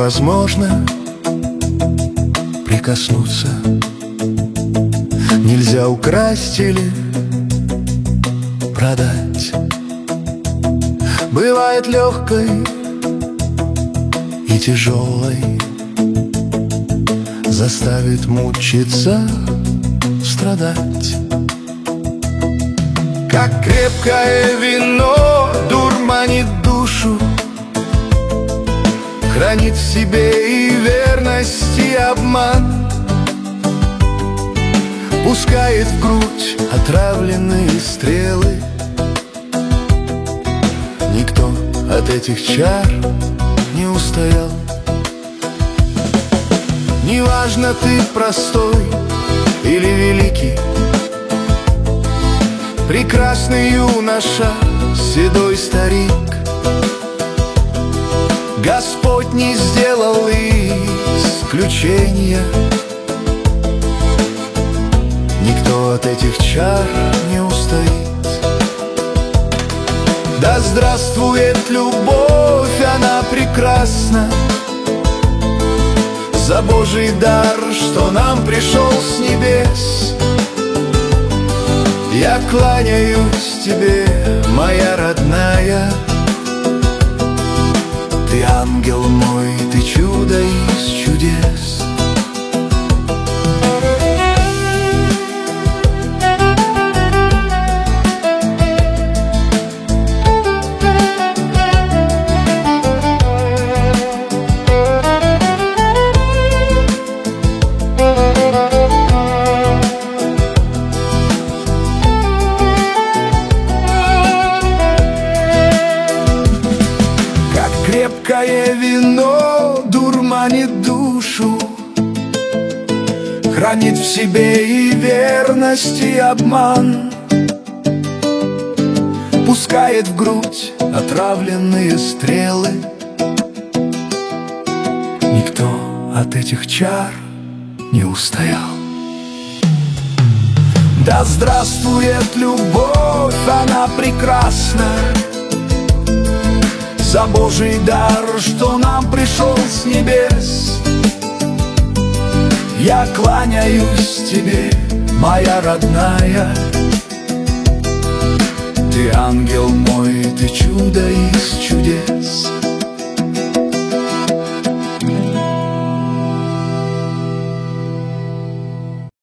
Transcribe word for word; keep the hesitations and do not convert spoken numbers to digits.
невозможно прикоснуться. Нельзя украсть или продать. Бывает легкой и тяжелой, заставит мучиться, страдать. Как крепкое вино дурманит душу, хранит в себе и верность, и обман, пускает в грудь отравленные стрелы. Никто от этих чар не устоял. Неважно, ты простой или великий, прекрасный юноша, седой старик, Господь не сделал исключения. Никто от этих чар не устоит. Да здравствует любовь, она прекрасна, за Божий дар, что нам пришел с небес. Я кланяюсь тебе, моя родная, ты ангел мой, ты чудо из чудес. Крепкое вино дурманит душу, хранит в себе и верность, и обман, пускает в грудь отравленные стрелы. Никто от этих чар не устоял. Да здравствует любовь, она прекрасна, за Божий дар, что нам пришел с небес. Я кланяюсь тебе, моя родная, ты ангел мой, ты чудо из чудес.